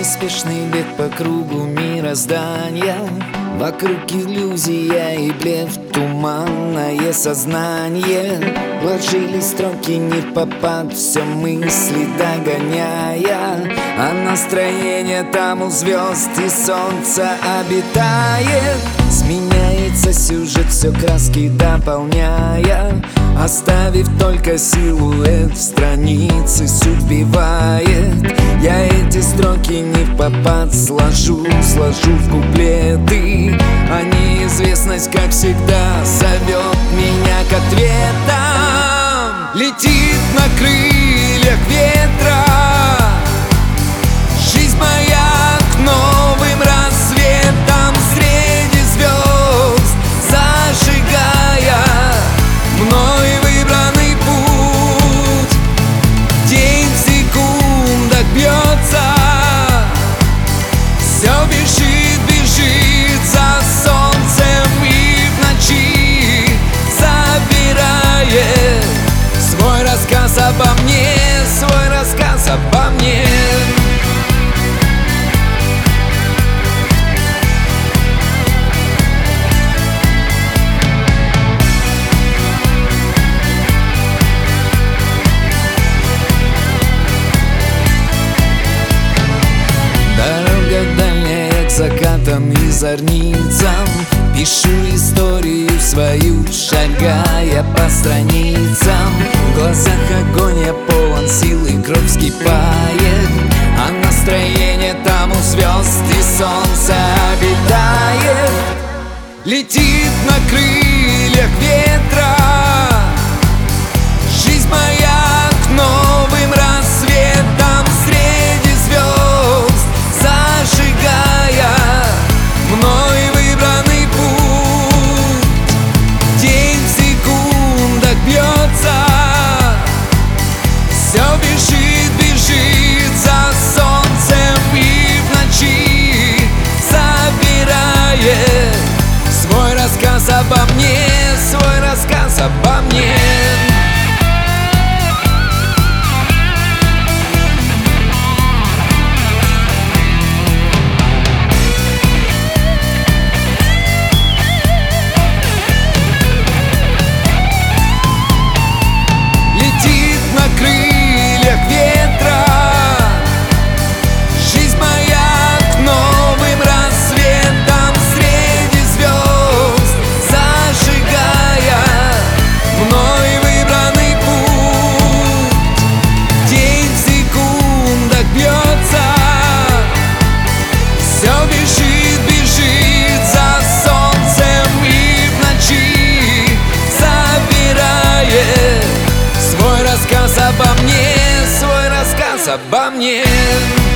Неспешный бег по кругу мироздания, вокруг иллюзия и блеф, туманное сознание. Вложили строки не в попад, все мысли догоняя, а настроение там у звезд и солнца обитает. Сменяется сюжет, все краски дополняя, оставив только силуэт, страницы убивает. Я эти строки не в попад сложу в куплеты, а неизвестность, как всегда, зовет меня к ответам. Летит на крыльях ветра жизнь моя к новым рассветам, среди звезд зажигая мной выбранный путь. День в секундах бьется, все бежит за солнцем и в ночи забирает свой рассказ обо мне, свой рассказ обо мне. Дорога дальняя к закатам и зорницам, пишу историю свою, шагая по страницам. В глазах огонь, я полон силы, кровь вскипает, а настроение там у звезд и солнца обитает. Летит на крыльях ветра жизнь моя к новым рассветам, среди звезд зажигая мной выбранный путь. День в секундах бьется, все бежит за солнцем и в ночи забирает свой рассказ обо мне, свой рассказ обо мне. Бежит за солнцем и в ночи забирает свой рассказ обо мне, свой рассказ обо мне.